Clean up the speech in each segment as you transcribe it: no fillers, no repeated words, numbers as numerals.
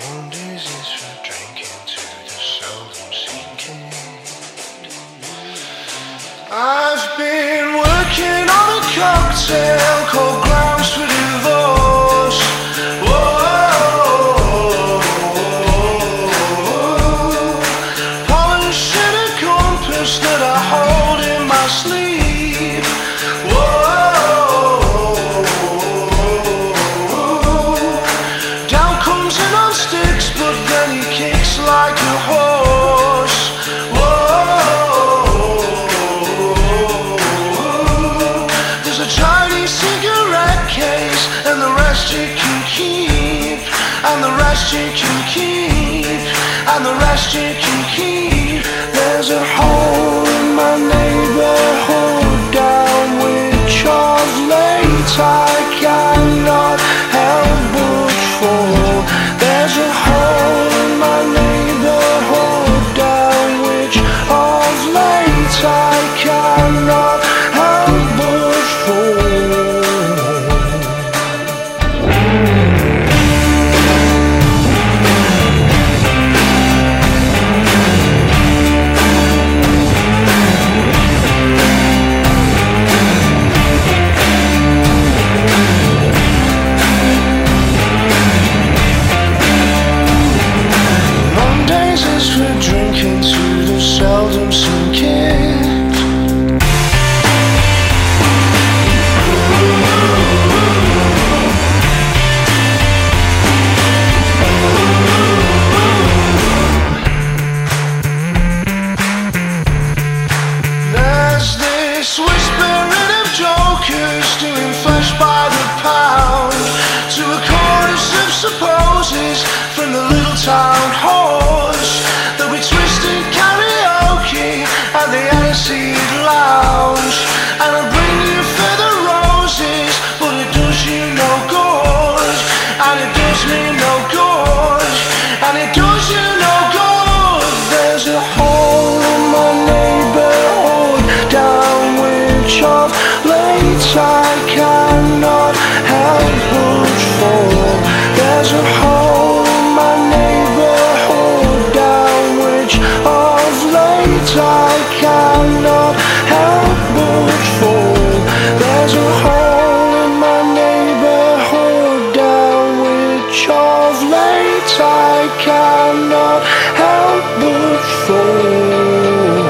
One day's is for drinking to the seldom sinking. I've been working on a cocktail called Grounds for Divorce. Whoa, polishing a compass that I hold in my sleeve. Whoa, down comes it on sticks, but then he kicks like a horse. Chinese cigarette case, and the rest you can keep, and the rest you can keep, and the rest you can keep. There's a hole in my neighborhood down which of late I cannot help but fall. There's a hole in my neighborhood down which of late I cannot help but fall. Mondays is for drinking to the seldom sinking. There's this whispering of jokers doing flesh by the pound to a chorus of supposes from the little town horse that we twisted karaoke at the Aniseed Lounge. And I bring you feather roses, but it does you no good, and it does me no good, and it does you no good. There's a hole in my neighborhood down which of late I cannot help but fall. There's a hole in my neighborhood down which of late I cannot help but fall. There's a hole in my neighborhood down which of late I cannot help but fall.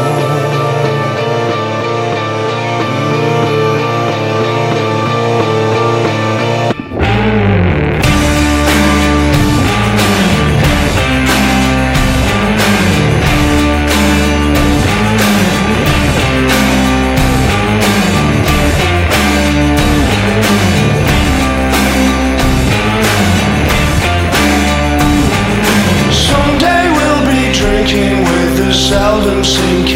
Someday we'll be drinking with the seldom sinking.